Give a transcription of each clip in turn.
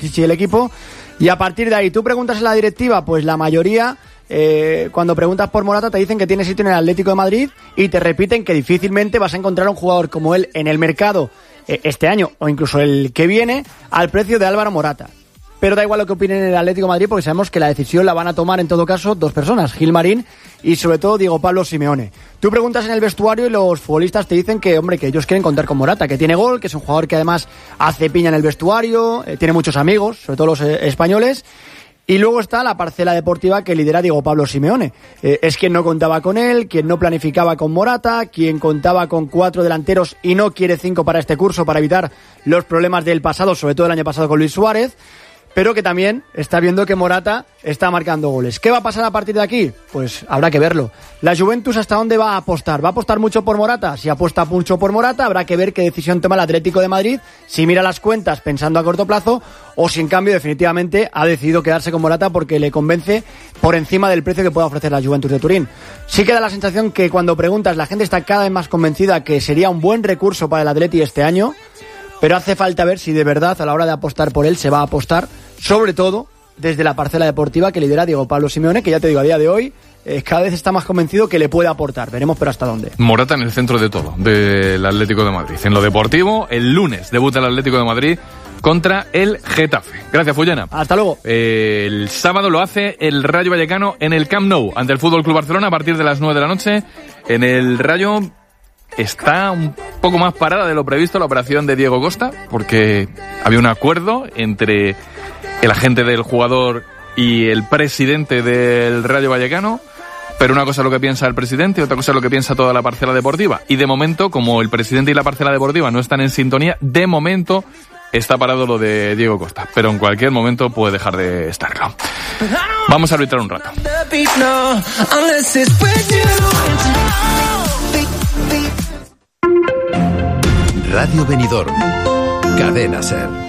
Pichichi y el equipo. Y a partir de ahí, tú preguntas en la directiva, pues la mayoría, cuando preguntas por Morata, te dicen que tiene sitio en el Atlético de Madrid y te repiten que difícilmente vas a encontrar un jugador como él en el mercado este año o incluso el que viene al precio de Álvaro Morata. Pero da igual lo que opinen en el Atlético de Madrid, porque sabemos que la decisión la van a tomar en todo caso dos personas, Gilmarín y sobre todo Diego Pablo Simeone. Tú preguntas en el vestuario y los futbolistas te dicen que, hombre, que ellos quieren contar con Morata, que tiene gol, que es un jugador que además hace piña en el vestuario, tiene muchos amigos, sobre todo los españoles. Y luego está la parcela deportiva que lidera Diego Pablo Simeone. Es quien no contaba con él, quien no planificaba con Morata, quien contaba con 4 delanteros y no quiere 5 para este curso para evitar los problemas del pasado, sobre todo el año pasado con Luis Suárez, pero que también está viendo que Morata está marcando goles. ¿Qué va a pasar a partir de aquí? Pues habrá que verlo. La Juventus, ¿hasta dónde va a apostar? ¿Va a apostar mucho por Morata? Si apuesta mucho por Morata, habrá que ver qué decisión toma el Atlético de Madrid, si mira las cuentas pensando a corto plazo, o si en cambio definitivamente ha decidido quedarse con Morata porque le convence por encima del precio que pueda ofrecer la Juventus de Turín. Sí que da la sensación que cuando preguntas, la gente está cada vez más convencida que sería un buen recurso para el Atleti este año, pero hace falta ver si de verdad a la hora de apostar por él se va a apostar, sobre todo desde la parcela deportiva que lidera Diego Pablo Simeone, que ya te digo, a día de hoy cada vez está más convencido que le puede aportar. Veremos, pero hasta dónde. Morata en el centro de todo, del Atlético de Madrid. En lo deportivo, el lunes debuta el Atlético de Madrid contra el Getafe. Gracias, Fullana. Hasta luego. El sábado lo hace el Rayo Vallecano en el Camp Nou, ante el FC Barcelona a partir de las 9 de la noche. En el Rayo está un poco más parada de lo previsto la operación de Diego Costa, porque había un acuerdo entre el agente del jugador y el presidente del Rayo Vallecano, pero una cosa es lo que piensa el presidente y otra cosa es lo que piensa toda la parcela deportiva. Y de momento, como el presidente y la parcela deportiva no están en sintonía, de momento está parado lo de Diego Costa, pero en cualquier momento puede dejar de estarlo. Vamos a arbitrar un rato. Radio Benidorm, Cadena SER.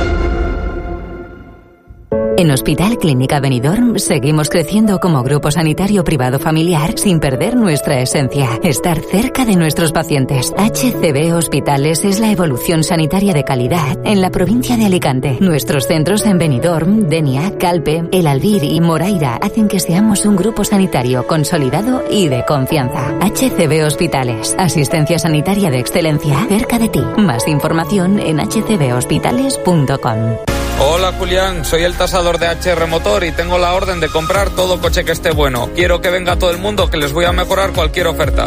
En Hospital Clínica Benidorm seguimos creciendo como grupo sanitario privado familiar sin perder nuestra esencia, estar cerca de nuestros pacientes. HCB Hospitales es la evolución sanitaria de calidad en la provincia de Alicante. Nuestros centros en Benidorm, Denia, Calpe, El Albir y Moraira hacen que seamos un grupo sanitario consolidado y de confianza. HCB Hospitales, asistencia sanitaria de excelencia cerca de ti. Más información en hcbhospitales.com. Hola Julián, soy el tasador de HR Motor y tengo la orden de comprar todo coche que esté bueno. Quiero que venga todo el mundo, que les voy a mejorar cualquier oferta.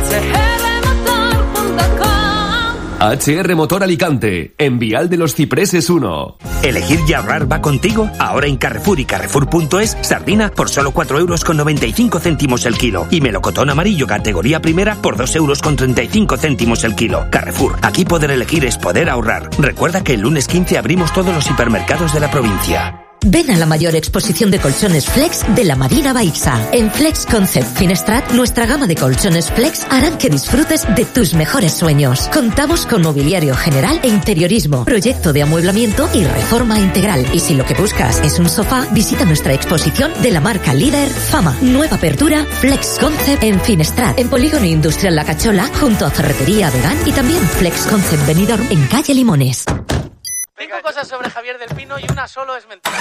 HR Motor Alicante, en Vial de los Cipreses 1. ¿Elegir y ahorrar va contigo? Ahora en Carrefour y Carrefour.es, sardina por solo 4,95 € el kilo. Y melocotón amarillo categoría primera por 2,35 € el kilo. Carrefour, aquí poder elegir es poder ahorrar. Recuerda que el lunes 15 abrimos todos los hipermercados de la provincia. Ven a la mayor exposición de colchones Flex de la Marina Baixa. En Flex Concept Finestrat, nuestra gama de colchones Flex harán que disfrutes de tus mejores sueños. Contamos con mobiliario general e interiorismo, proyecto de amueblamiento y reforma integral. Y si lo que buscas es un sofá, visita nuestra exposición de la marca líder Fama. Nueva apertura Flex Concept en Finestrat, en Polígono Industrial La Cachola, junto a Ferretería Vegan, y también Flex Concept Benidorm en calle Limones. 5 cosas sobre Javier del Pino y una solo es mentira.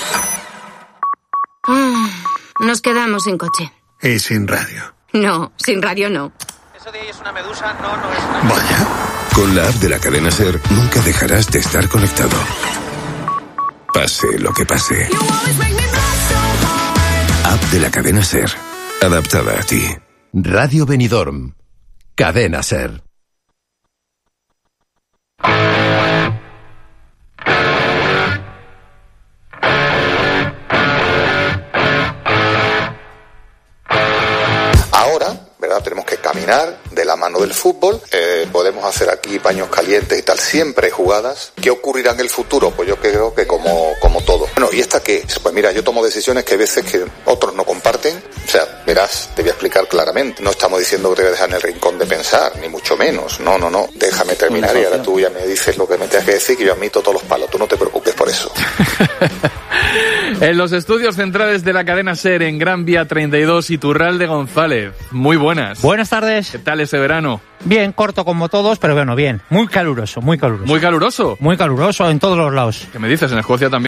Nos quedamos sin coche. Y sin radio. No, sin radio no. Eso de ahí es una medusa, no es una... Vaya. Con la app de la cadena SER nunca dejarás de estar conectado. Pase lo que pase. App de la cadena SER. Adaptada a ti. Radio Benidorm. Cadena SER. Tenemos que caminar de la mano del fútbol, podemos hacer aquí paños calientes y tal, siempre hay jugadas. ¿Qué ocurrirá en el futuro? Pues yo creo que como todo. Bueno, ¿y esta qué? Pues mira, yo tomo decisiones que hay veces que otros no comparten. O sea, verás, te voy a explicar claramente. No estamos diciendo que te voy a dejar en el rincón de pensar, ni mucho menos. No. Déjame terminar y ahora tú ya me dices lo que me tengas que decir, que yo admito todos los palos. Tú no te preocupes por eso. En los estudios centrales de la cadena SER en Gran Vía 32, Iturralde González. Muy buenas. Buenas tardes. ¿Qué tal ese verano? Bien, corto como todos, pero bueno, bien. Muy caluroso. ¿Muy caluroso? Muy caluroso en todos los lados. ¿Qué me dices? En Escocia también.